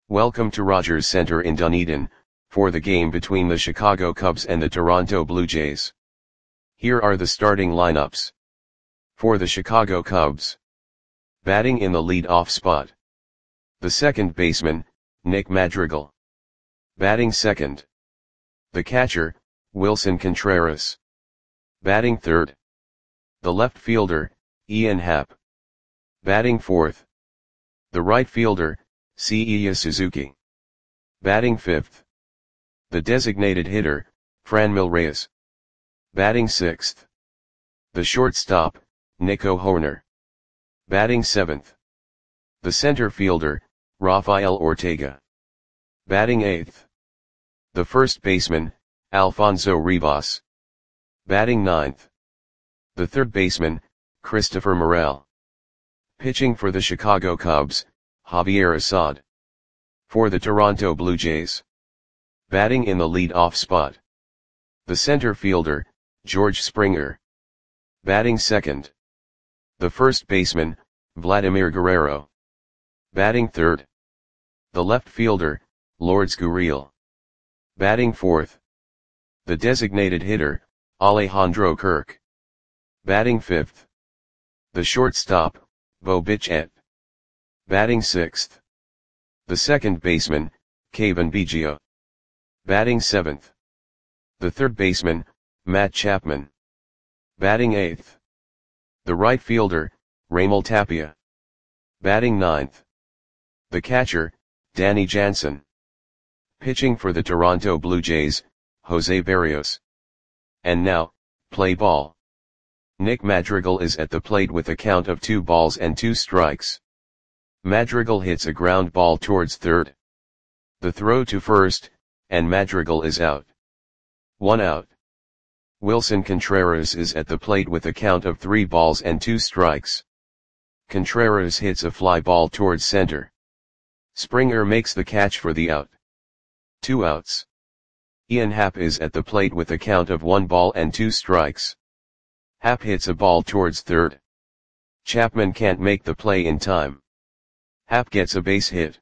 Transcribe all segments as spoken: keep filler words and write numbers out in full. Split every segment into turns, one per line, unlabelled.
Welcome to Rogers Center in Dunedin, for the game between the Chicago Cubs and the Toronto Blue Jays. Here are the starting lineups. For the Chicago Cubs. Batting in the lead-off spot. The second baseman, Nick Madrigal. Batting second. The catcher, Willson Contreras. Batting third. The left fielder, Ian Happ. Batting fourth. The right fielder, Seiya Suzuki. Batting fifth. The designated hitter, Franmil Reyes. Batting sixth. The shortstop, Nico Hoerner. Batting seventh. The center fielder, Rafael Ortega. Batting eighth. The first baseman, Alfonso Rivas. Batting ninth. The third baseman, Christopher Morel. Pitching for the Chicago Cubs, Javier Assad. For the Toronto Blue Jays. Batting in the lead-off spot. The center fielder, George Springer. Batting second. The first baseman, Vladimir Guerrero. Batting third. The left fielder, Lourdes Gurriel. Batting fourth. The designated hitter, Alejandro Kirk. Batting fifth. The shortstop, Bo Bichette. Batting sixth. The second baseman, Cavan Biggio. Batting seventh. The third baseman, Matt Chapman. Batting eighth. The right fielder, Raimel Tapia. Batting ninth. The catcher, Danny Jansen. Pitching for the Toronto Blue Jays, Jose Berrios. And now, play ball. Nick Madrigal is at the plate with a count of two balls and two strikes. Madrigal hits a ground ball towards third. The throw to first, and Madrigal is out. One out. Willson Contreras is at the plate with a count of three balls and two strikes. Contreras hits a fly ball towards center. Springer makes the catch for the out. Two outs. Ian Happ is at the plate with a count of one ball and two strikes. Happ hits a ball towards third. Chapman can't make the play in time. Happ gets a base hit.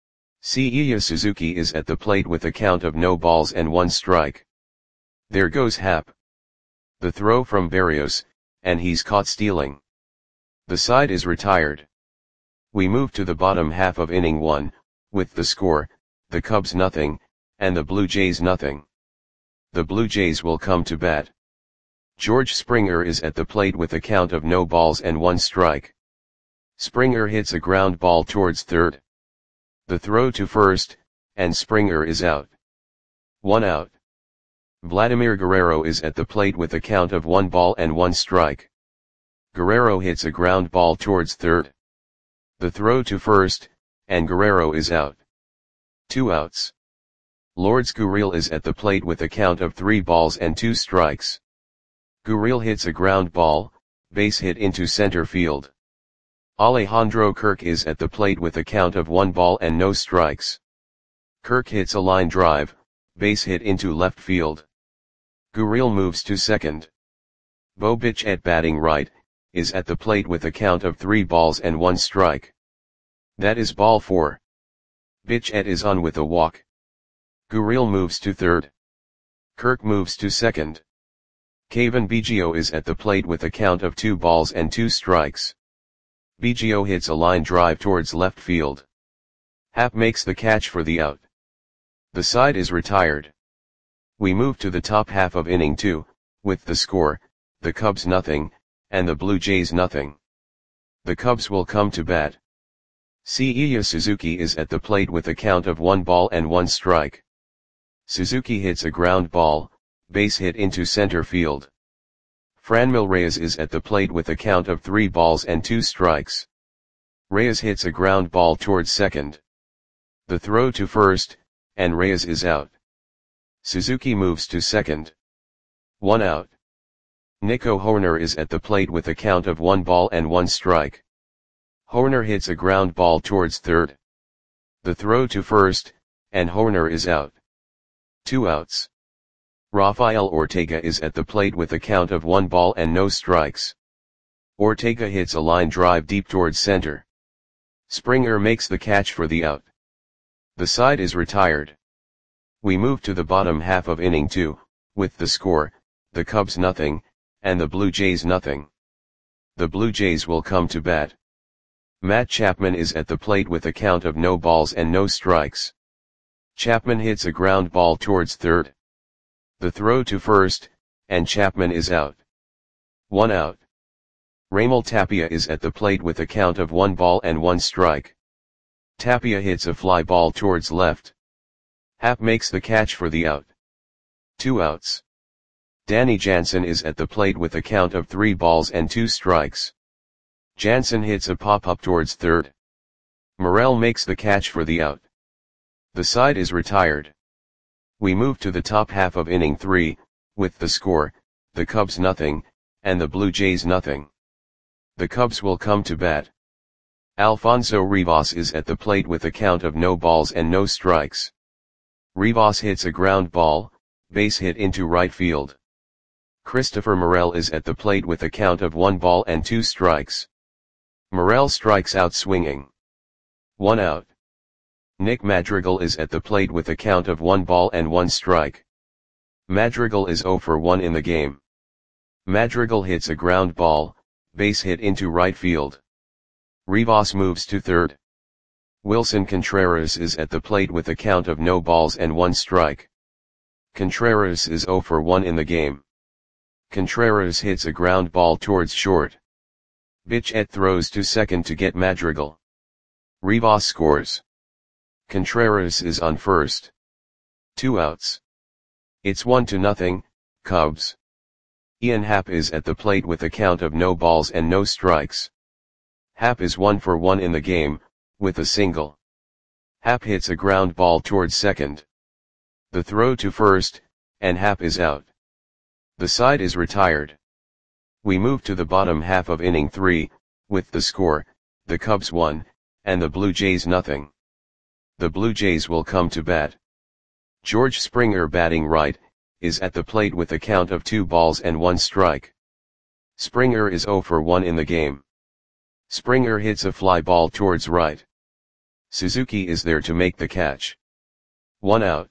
Seiya Suzuki is at the plate with a count of no balls and one strike. There goes Happ. The throw from Berrios, and he's caught stealing. The side is retired. We move to the bottom half of inning one, with the score, the Cubs nothing, and the Blue Jays nothing. The Blue Jays will come to bat. George Springer is at the plate with a count of no balls and one strike. Springer hits a ground ball towards third. The throw to first, and Springer is out. One out. Vladimir Guerrero is at the plate with a count of one ball and one strike. Guerrero hits a ground ball towards third. The throw to first, and Guerrero is out. Two outs. Lourdes Gurriel is at the plate with a count of three balls and two strikes. Gurriel hits a ground ball, base hit into center field. Alejandro Kirk is at the plate with a count of one ball and no strikes. Kirk hits a line drive, base hit into left field. Gurriel moves to second. Bo Bichette batting right, is at the plate with a count of three balls and one strike. That is ball four. Bichette is on with a walk. Gurriel moves to third. Kirk moves to second. Cavan Biggio is at the plate with a count of two balls and two strikes. Biggio hits a line drive towards left field. Happ makes the catch for the out. The side is retired. We move to the top half of inning two, with the score, the Cubs nothing, and the Blue Jays nothing. The Cubs will come to bat. Seiya Suzuki is at the plate with a count of one ball and one strike. Suzuki hits a ground ball, base hit into center field. Franmil Reyes is at the plate with a count of three balls and two strikes. Reyes hits a ground ball towards second. The throw to first, and Reyes is out. Suzuki moves to second. One out. Nico Hoerner is at the plate with a count of one ball and one strike. Hoerner hits a ground ball towards third. The throw to first, and Hoerner is out. Two outs. Rafael Ortega is at the plate with a count of one ball and no strikes. Ortega hits a line drive deep towards center. Springer makes the catch for the out. The side is retired. We move to the bottom half of inning two, with the score, the Cubs nothing, and the Blue Jays nothing. The Blue Jays will come to bat. Matt Chapman is at the plate with a count of no balls and no strikes. Chapman hits a ground ball towards third. The throw to first, and Chapman is out. One out. Raimel Tapia is at the plate with a count of one ball and one strike. Tapia hits a fly ball towards left. Happ makes the catch for the out. Two outs. Danny Jansen is at the plate with a count of three balls and two strikes. Jansen hits a pop-up towards third. Morel makes the catch for the out. The side is retired. We move to the top half of inning three, with the score, the Cubs nothing, and the Blue Jays nothing. The Cubs will come to bat. Alfonso Rivas is at the plate with a count of no balls and no strikes. Rivas hits a ground ball, base hit into right field. Christopher Morel is at the plate with a count of one ball and two strikes. Morel strikes out swinging. One out. Nick Madrigal is at the plate with a count of one ball and one strike. Madrigal is zero for one in the game. Madrigal hits a ground ball, base hit into right field. Rivas moves to third. Wilson Contreras is at the plate with a count of no balls and one strike. Contreras is zero for one in the game. Contreras hits a ground ball towards short. Bichette throws to second to get Madrigal. Rivas scores. Contreras is on first. Two outs. It's one to nothing, Cubs. Ian Happ is at the plate with a count of no balls and no strikes. Happ is one for one in the game, with a single. Happ hits a ground ball towards second. The throw to first, and Happ is out. The side is retired. We move to the bottom half of inning three, with the score, the Cubs one, and the Blue Jays nothing. The Blue Jays will come to bat. George Springer, batting right, is at the plate with a count of two balls and one strike. Springer is zero for one in the game. Springer hits a fly ball towards right. Suzuki is there to make the catch. One out.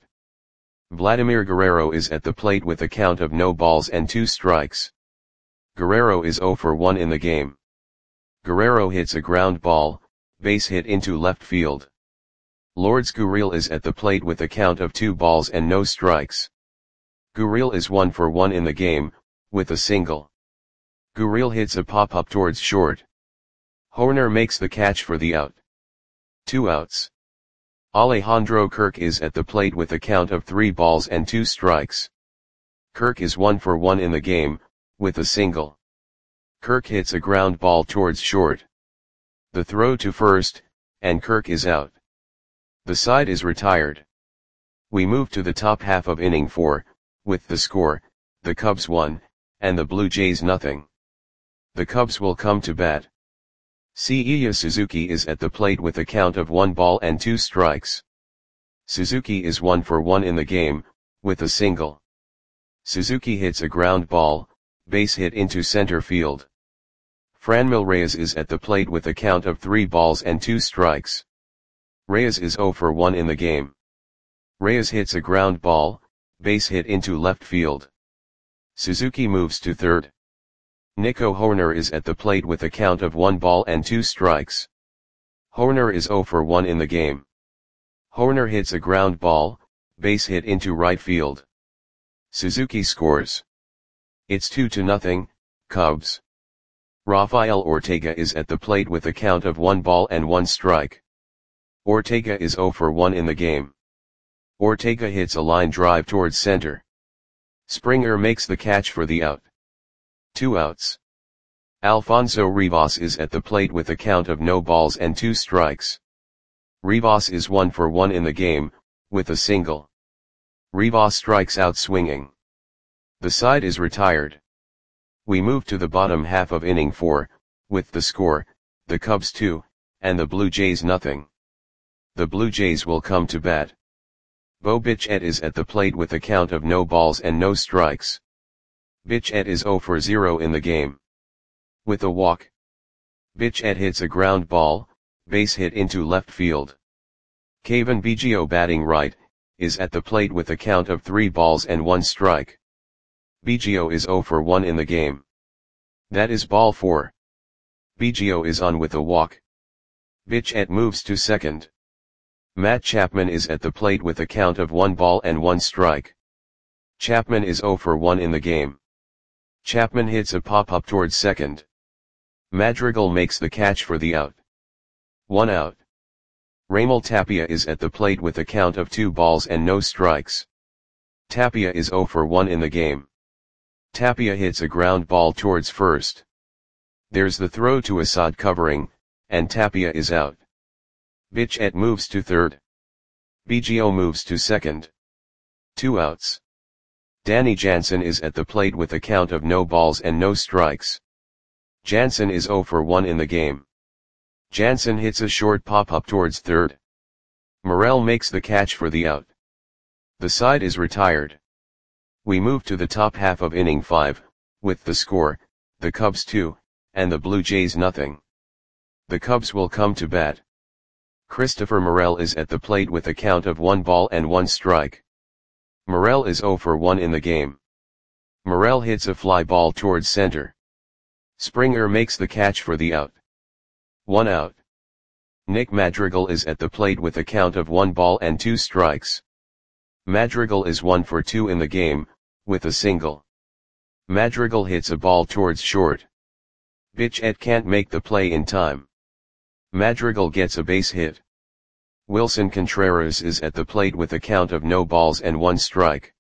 Vladimir Guerrero is at the plate with a count of no balls and two strikes. Guerrero is zero for one in the game. Guerrero hits a ground ball, base hit into left field. Lourdes Gurriel is at the plate with a count of two balls and no strikes. Gurriel is one for one in the game, with a single. Gurriel hits a pop-up towards short. Hoerner makes the catch for the out. Two outs. Alejandro Kirk is at the plate with a count of three balls and two strikes. Kirk is one for one in the game, with a single. Kirk hits a ground ball towards short. The throw to first, and Kirk is out. The side is retired. We move to the top half of inning four, with the score, the Cubs one, and the Blue Jays nothing. The Cubs will come to bat. Seiya Suzuki is at the plate with a count of one ball and two strikes. Suzuki is one for one in the game, with a single. Suzuki hits a ground ball, base hit into center field. Franmil Reyes is at the plate with a count of three balls and two strikes. Reyes is zero for one in the game. Reyes hits a ground ball, base hit into left field. Suzuki moves to third. Nico Hoerner is at the plate with a count of one ball and two strikes. Hoerner is zero for one in the game. Hoerner hits a ground ball, base hit into right field. Suzuki scores. It's two to nothing, Cubs. Rafael Ortega is at the plate with a count of one ball and one strike. Ortega is zero for one in the game. Ortega hits a line drive towards center. Springer makes the catch for the out. Two outs. Alfonso Rivas is at the plate with a count of no balls and two strikes. Rivas is one for one in the game, with a single. Rivas strikes out swinging. The side is retired. We move to the bottom half of inning four, with the score, the Cubs two, and the Blue Jays nothing. The Blue Jays will come to bat. Bo Bichette is at the plate with a count of no balls and no strikes. Bichette is zero for zero in the game. With a walk. Bichette hits a ground ball, base hit into left field. Kevin Biggio batting right, is at the plate with a count of three balls and one strike. Biggio is zero for one in the game. That is ball four. Biggio is on with a walk. Bichette moves to second. Matt Chapman is at the plate with a count of one ball and one strike. Chapman is zero for one in the game. Chapman hits a pop-up towards second. Madrigal makes the catch for the out. One out. Raimel Tapia is at the plate with a count of two balls and no strikes. Tapia is zero for one in the game. Tapia hits a ground ball towards first. There's the throw to Assad covering, and Tapia is out. Bichette moves to third. Biggio moves to second. Two outs. Danny Jansen is at the plate with a count of no balls and no strikes. Jansen is zero for one in the game. Jansen hits a short pop-up towards third. Morel makes the catch for the out. The side is retired. We move to the top half of inning five, with the score, the Cubs two, and the Blue Jays nothing. The Cubs will come to bat. Christopher Morel is at the plate with a count of one ball and one strike. Morel is zero for one in the game. Morel hits a fly ball towards center. Springer makes the catch for the out. One out. Nick Madrigal is at the plate with a count of one ball and two strikes. Madrigal is one for two in the game, with a single. Madrigal hits a ball towards short. Bichette can't make the play in time. Madrigal gets a base hit. Wilson Contreras is at the plate with a count of no balls and one strike.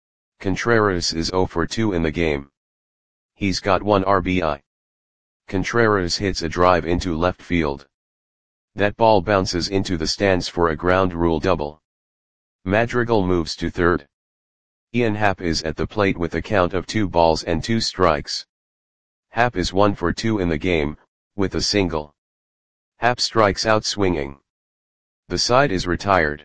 Contreras is zero for two in the game. He's got one R B I. Contreras hits a drive into left field. That ball bounces into the stands for a ground rule double. Madrigal moves to third. Ian Happ is at the plate with a count of two balls and two strikes. Happ is one for two in the game, with a single. Happ strikes out swinging. The side is retired.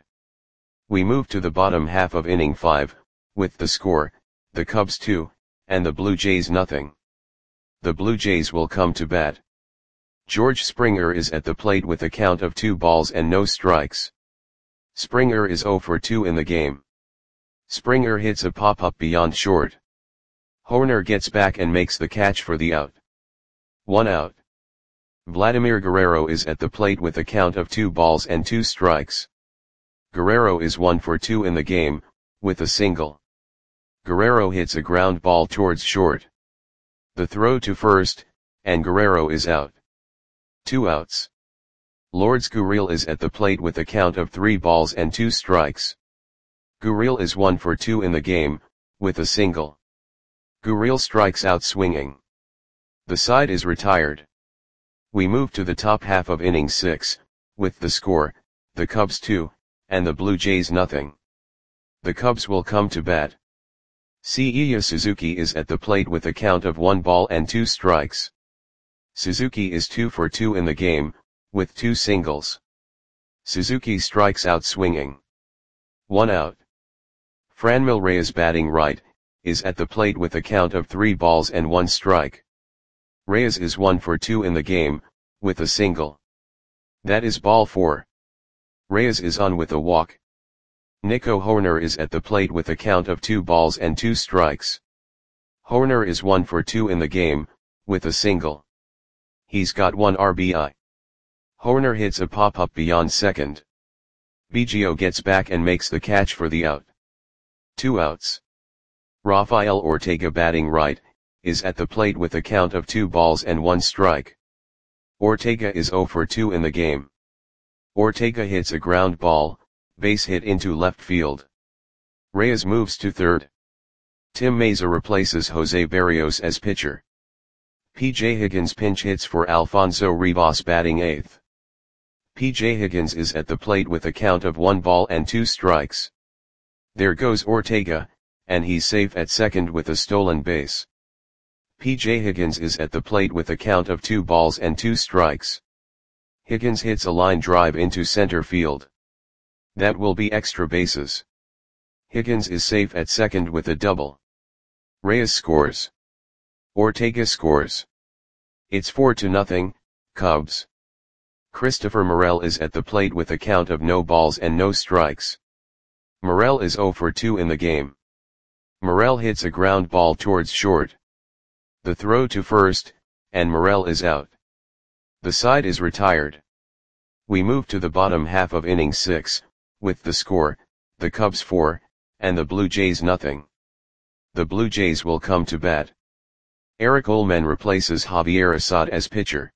We move to the bottom half of inning five, with the score, the Cubs two, and the Blue Jays nothing. The Blue Jays will come to bat. George Springer is at the plate with a count of two balls and no strikes. Springer is zero for two in the game. Springer hits a pop-up beyond short. Hoerner gets back and makes the catch for the out. One out. Vladimir Guerrero is at the plate with a count of two balls and two strikes. Guerrero is one for two in the game, with a single. Guerrero hits a ground ball towards short. The throw to first, and Guerrero is out. Two outs. Lourdes Gurriel is at the plate with a count of three balls and two strikes. Gurriel is one for two in the game, with a single. Gurriel strikes out swinging. The side is retired. We move to the top half of inning six, with the score, the Cubs two, and the Blue Jays nothing. The Cubs will come to bat. Seiya Suzuki is at the plate with a count of one ball and two strikes. Suzuki is two for two in the game, with two singles. Suzuki strikes out swinging. One out. Franmil Reyes batting right, is at the plate with a count of three balls and one strike. Reyes is one for two in the game, with a single. That is ball four. Reyes is on with a walk. Nico Hoerner is at the plate with a count of two balls and two strikes. Hoerner is one for two in the game, with a single. He's got one R B I. Hoerner hits a pop-up beyond second. Biggio gets back and makes the catch for the out. Two outs. Rafael Ortega batting right, is at the plate with a count of two balls and one strike. Ortega is zero for two in the game. Ortega hits a ground ball, base hit into left field. Reyes moves to third. Tim Mayza replaces Jose Berrios as pitcher. P J Higgins pinch hits for Alfonso Rivas batting eighth. P J Higgins is at the plate with a count of one ball and two strikes. There goes Ortega, and he's safe at second with a stolen base. P J Higgins is at the plate with a count of two balls and two strikes. Higgins hits a line drive into center field. That will be extra bases. Higgins is safe at second with a double. Reyes scores. Ortega scores. It's four to nothing, Cubs. Christopher Morel is at the plate with a count of no balls and no strikes. Morel is zero for two in the game. Morel hits a ground ball towards short. The throw to first, and Morel is out. The side is retired. We move to the bottom half of inning six, with the score, the Cubs four, and the Blue Jays nothing. The Blue Jays will come to bat. Eric Ullman replaces Javier Assad as pitcher.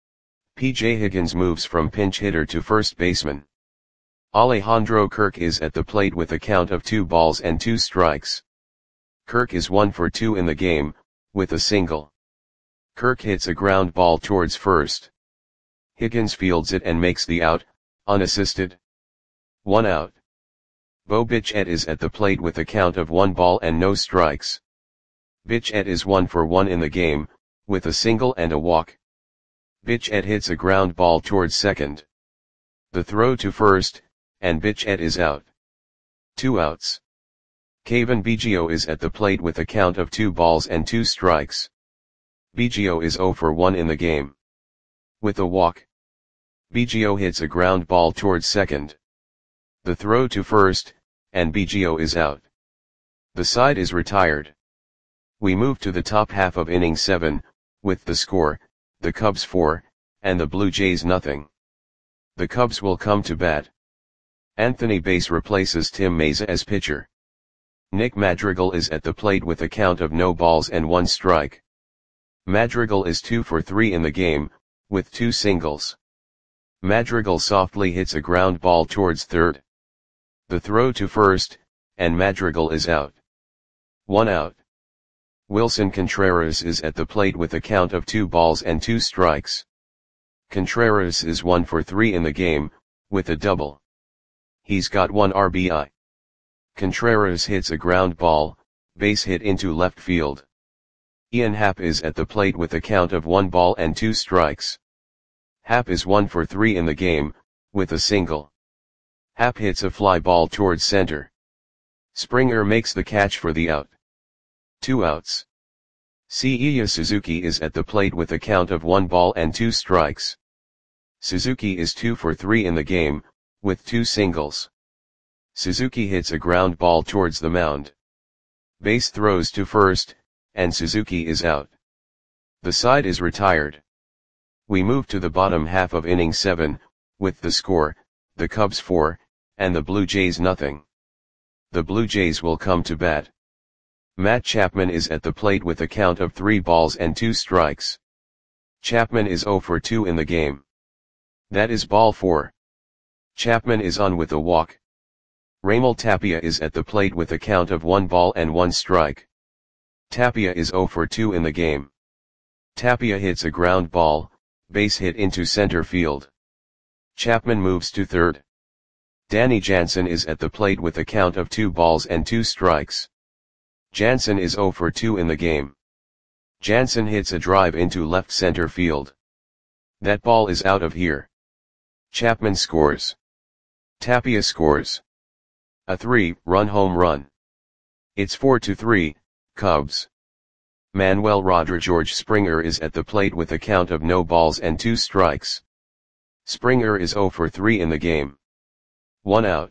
P J Higgins moves from pinch hitter to first baseman. Alejandro Kirk is at the plate with a count of two balls and two strikes. Kirk is one for two in the game, with a single. Kirk hits a ground ball towards first. Higgins fields it and makes the out, unassisted. One out. Bo Bichette is at the plate with a count of one ball and no strikes. Bichette is one for one in the game, with a single and a walk. Bichette hits a ground ball towards second. The throw to first, and Bichette is out. Two outs. Kevin Biggio is at the plate with a count of two balls and two strikes. Biggio is zero for one in the game. With a walk. Biggio hits a ground ball towards second. The throw to first, and Biggio is out. The side is retired. We move to the top half of inning seven, with the score, the Cubs four, and the Blue Jays nothing. The Cubs will come to bat. Anthony Bass replaces Tim Mayza as pitcher. Nick Madrigal is at the plate with a count of no balls and one strike. Madrigal is two for three in the game, with two singles. Madrigal softly hits a ground ball towards third. The throw to first, and Madrigal is out. One out. Wilson Contreras is at the plate with a count of two balls and two strikes. Contreras is one for three in the game, with a double. He's got one R B I. Contreras hits a ground ball, base hit into left field. Ian Happ is at the plate with a count of one ball and two strikes. Happ is one for three in the game, with a single. Happ hits a fly ball towards center. Springer makes the catch for the out. Two outs. Seiya Suzuki is at the plate with a count of one ball and two strikes. Suzuki is two for three in the game, with two singles. Suzuki hits a ground ball towards the mound. Bass throws to first, and Suzuki is out. The side is retired. We move to the bottom half of inning seven, with the score, the Cubs four, and the Blue Jays nothing. The Blue Jays will come to bat. Matt Chapman is at the plate with a count of three balls and two strikes. Chapman is zero for two in the game. That is ball four. Chapman is on with a walk. Raimel Tapia is at the plate with a count of one ball and one strike. Tapia is zero for two in the game. Tapia hits a ground ball, base hit into center field. Chapman moves to third. Danny Jansen is at the plate with a count of two balls and two strikes. Jansen is zero for two in the game. Jansen hits a drive into left center field. That ball is out of here. Chapman scores. Tapia scores. A three-run home run. It's four to three, Cubs. Manuel Rodriguez Springer is at the plate with a count of no balls and two strikes. Springer is zero for three in the game. One out.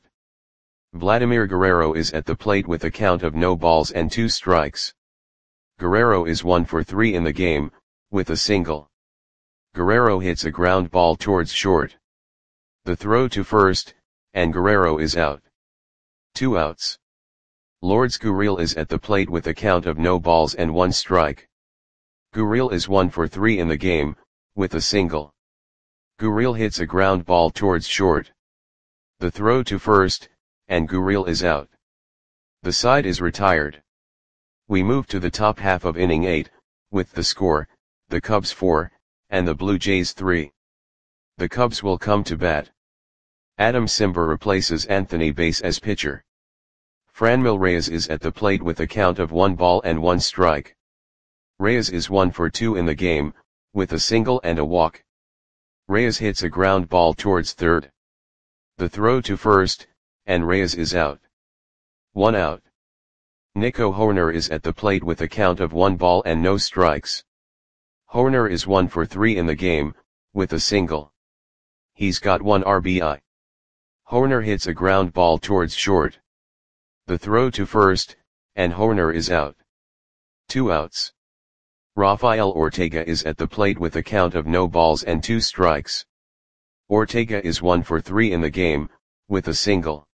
Vladimir Guerrero is at the plate with a count of no balls and two strikes. Guerrero is one for three in the game, with a single. Guerrero hits a ground ball towards short. The throw to first, and Guerrero is out. Two outs. Lourdes Gurriel is at the plate with a count of no balls and one strike. Gurriel is one for three in the game, with a single. Gurriel hits a ground ball towards short. The throw to first, and Gurriel is out. The side is retired. We move to the top half of inning eight, with the score, the Cubs four, and the Blue Jays three. The Cubs will come to bat. Adam Cimber replaces Anthony Bass as pitcher. Franmil Reyes is at the plate with a count of one ball and one strike. Reyes is one for two in the game, with a single and a walk. Reyes hits a ground ball towards third. The throw to first, and Reyes is out. One out. Nico Hoerner is at the plate with a count of one ball and no strikes. Hoerner is one for three in the game, with a single. He's got one R B I. Hoerner hits a ground ball towards short. The throw to first, and Hoerner is out. Two outs. Rafael Ortega is at the plate with a count of no balls and two strikes. Ortega is one for three in the game, with a single.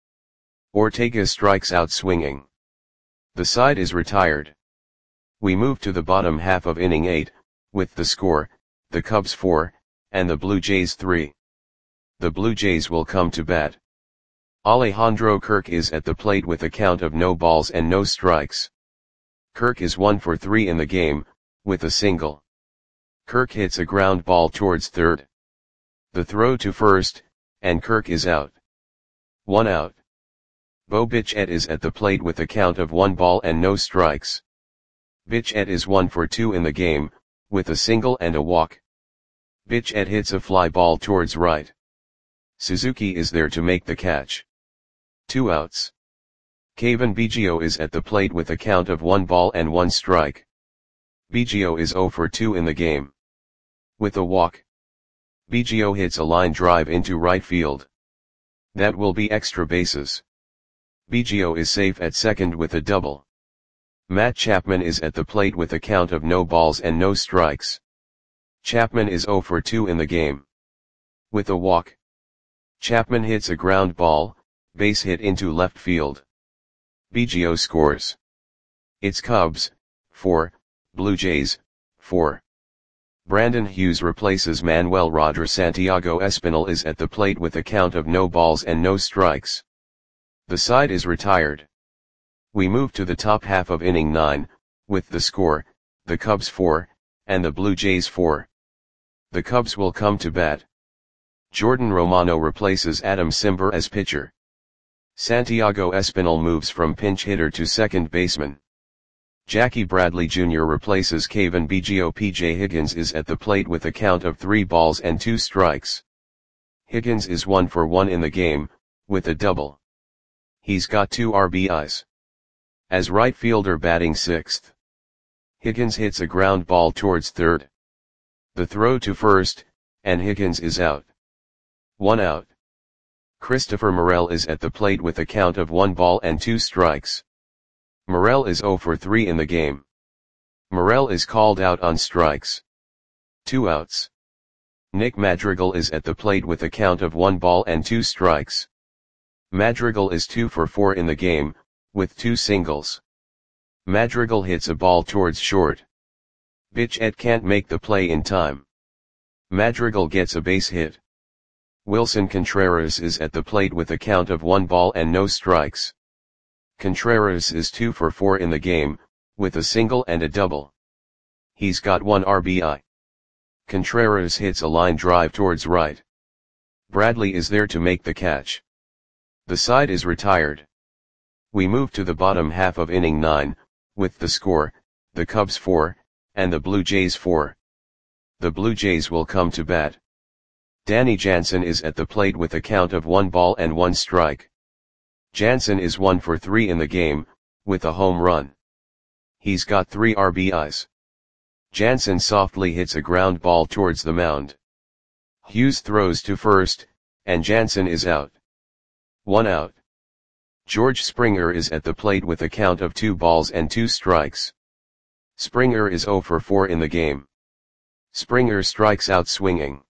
Ortega strikes out swinging. The side is retired. We move to the bottom half of inning eight, with the score, the Cubs four, and the Blue Jays three. The Blue Jays will come to bat. Alejandro Kirk is at the plate with a count of no balls and no strikes. Kirk is one for three in the game, with a single. Kirk hits a ground ball towards third. The throw to first, and Kirk is out. One out. Bo Bichette is at the plate with a count of one ball and no strikes. Bichette is one for two in the game, with a single and a walk. Bichette hits a fly ball towards right. Suzuki is there to make the catch. Two outs. Cavan Biggio is at the plate with a count of one ball and one strike. Biggio is zero for two in the game. With a walk. Biggio hits a line drive into right field. That will be extra bases. Biggio is safe at second with a double. Matt Chapman is at the plate with a count of no balls and no strikes. Chapman is zero for two in the game. With a walk. Chapman hits a ground ball, base hit into left field. Biggio scores. It's Cubs, four, Blue Jays, four. Brandon Hughes replaces Manuel Rodríguez. Santiago Espinal is at the plate with a count of no balls and no strikes. The side is retired. We move to the top half of inning nine, with the score, the Cubs four, and the Blue Jays four. The Cubs will come to bat. Jordan Romano replaces Adam Cimber as pitcher. Santiago Espinal moves from pinch hitter to second baseman. Jackie Bradley Junior replaces Cavan Biggio. P J Higgins is at the plate with a count of three balls and two strikes. Higgins is one for one in the game, with a double. He's got two R B Is. As right fielder batting sixth. Higgins hits a ground ball towards third. The throw to first, and Higgins is out. One out. Christopher Morel is at the plate with a count of one ball and two strikes. Morel is zero for three in the game. Morel is called out on strikes. Two outs. Nick Madrigal is at the plate with a count of one ball and two strikes. Madrigal is two for four in the game, with two singles. Madrigal hits a ball towards short. Bichette can't make the play in time. Madrigal gets a base hit. Wilson Contreras is at the plate with a count of one ball and no strikes. Contreras is two for four in the game, with a single and a double. He's got one R B I. Contreras hits a line drive towards right. Bradley is there to make the catch. The side is retired. We move to the bottom half of inning nine, with the score, the Cubs four, and the Blue Jays four. The Blue Jays will come to bat. Danny Jansen is at the plate with a count of one ball and one strike. Jansen is one for three in the game, with a home run. He's got three R B Is. Jansen softly hits a ground ball towards the mound. Hughes throws to first, and Jansen is out. One out. George Springer is at the plate with a count of two balls and two strikes. Springer is zero for four in the game. Springer strikes out swinging.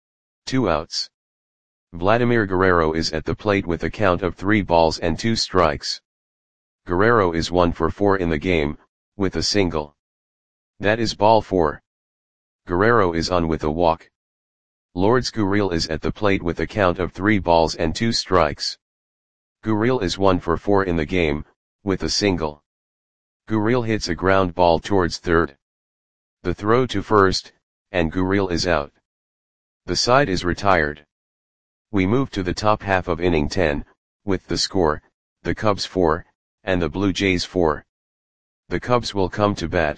Two outs. Vladimir Guerrero is at the plate with a count of three balls and two strikes. Guerrero is one for four in the game, with a single. That is ball four. Guerrero is on with a walk. Lourdes Gurriel is at the plate with a count of three balls and two strikes. Gurriel is one for four in the game, with a single. Gurriel hits a ground ball towards third. The throw to first, and Gurriel is out. The side is retired. We move to the top half of inning ten, with the score, the Cubs four, and the Blue Jays four. The Cubs will come to bat.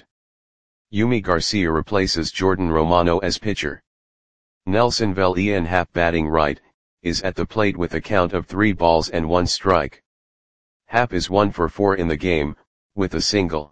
Yumi Garcia replaces Jordan Romano as pitcher. Nelson Velien, half batting right, is at the plate with a count of three balls and one strike. Happ is one for four in the game, with a single.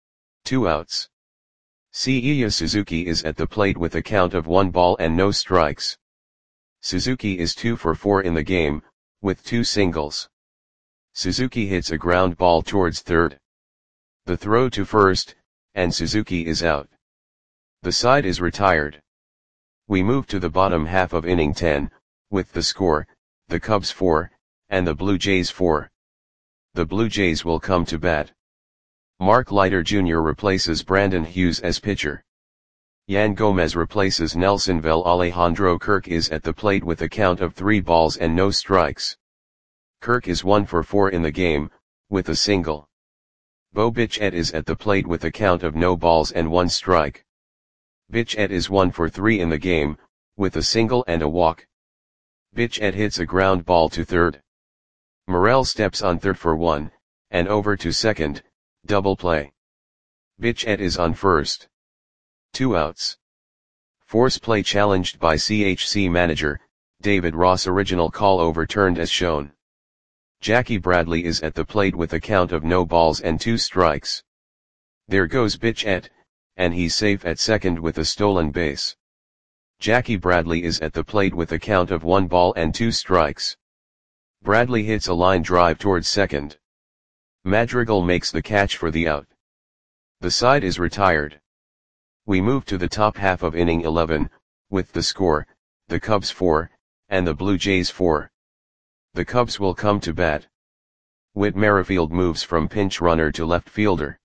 Two outs. Seiya Suzuki is at the plate with a count of one ball and no strikes. Suzuki is two for four in the game, with two singles. Suzuki hits a ground ball towards third. The throw to first, and Suzuki is out. The side is retired. We move to the bottom half of inning ten, with the score, the Cubs four, and the Blue Jays four. The Blue Jays will come to bat. Mark Leiter Junior replaces Brandon Hughes as pitcher. Yan Gomez replaces Nelsonville. Alejandro Kirk is at the plate with a count of three balls and no strikes. Kirk is one for four in the game, with a single. Bo Bichette is at the plate with a count of no balls and one strike. Bichette is one for three in the game, with a single and a walk. Bichette hits a ground ball to third. Morel steps on third for one, and over to second, double play. Bichette is on first. Two outs. Force play challenged by C H C manager, David Ross. Original call overturned as shown. Jackie Bradley is at the plate with a count of no balls and two strikes. There goes Bichette, and he's safe at second with a stolen base. Jackie Bradley is at the plate with a count of one ball and two strikes. Bradley hits a line drive towards second. Madrigal makes the catch for the out. The side is retired. We move to the top half of inning eleven, with the score, the Cubs four, and the Blue Jays four. The Cubs will come to bat. Whit Merrifield moves from pinch runner to left fielder.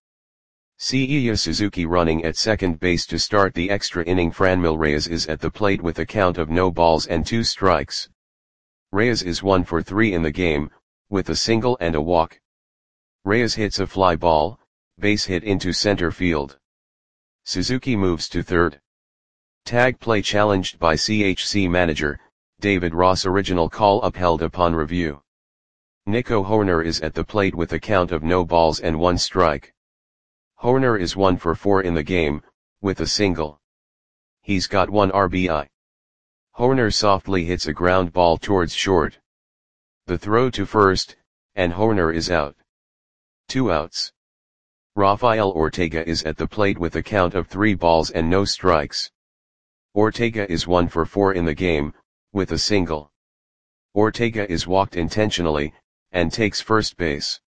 Seiya Suzuki running at second base to start the extra inning. Franmil Reyes is at the plate with a count of no balls and two strikes. Reyes is one for three in the game, with a single and a walk. Reyes hits a fly ball, base hit into center field. Suzuki moves to third. Tag play challenged by C H C manager, David Ross. Original call upheld upon review. Nico Hoerner is at the plate with a count of no balls and one strike. Hoerner is one for four in the game, with a single. He's got one R B I. Hoerner softly hits a ground ball towards short. The throw to first, and Hoerner is out. Two outs. Rafael Ortega is at the plate with a count of three balls and no strikes. Ortega is one for four in the game, with a single. Ortega is walked intentionally, and takes first base.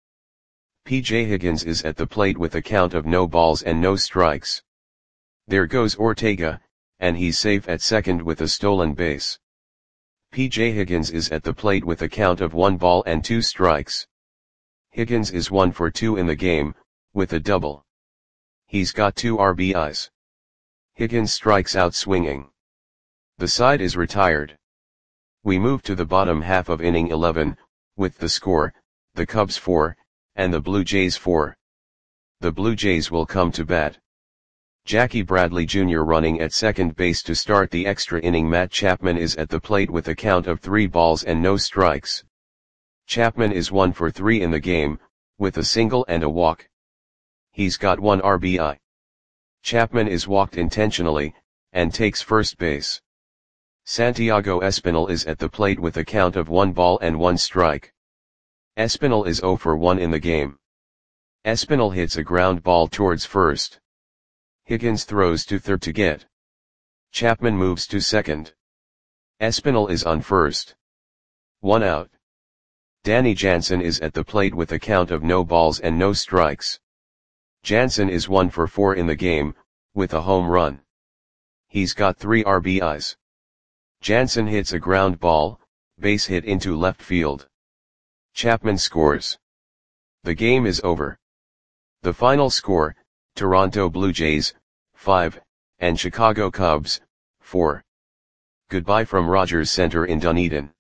P J Higgins is at the plate with a count of no balls and no strikes. There goes Ortega, and he's safe at second with a stolen base. P J Higgins is at the plate with a count of one ball and two strikes. Higgins is one for two in the game, with a double. He's got two R B Is. Higgins strikes out swinging. The side is retired. We move to the bottom half of inning eleven, with the score, the Cubs four, and the Blue Jays four. The Blue Jays will come to bat. Jackie Bradley Junior running at second base to start the extra inning. Matt Chapman is at the plate with a count of three balls and no strikes. Chapman is one for three in the game, with a single and a walk. He's got one R B I. Chapman is walked intentionally, and takes first base. Santiago Espinal is at the plate with a count of one ball and one strike. Espinal is zero for one in the game. Espinal hits a ground ball towards first. Higgins throws to third to get. Chapman moves to second. Espinal is on first. One out. Danny Jansen is at the plate with a count of no balls and no strikes. Jansen is one for four in the game, with a home run. He's got three R B Is. Jansen hits a ground ball, base hit into left field. Chapman scores. The game is over. The final score, Toronto Blue Jays, five, and Chicago Cubs, four. Goodbye from Rogers Center in Dunedin.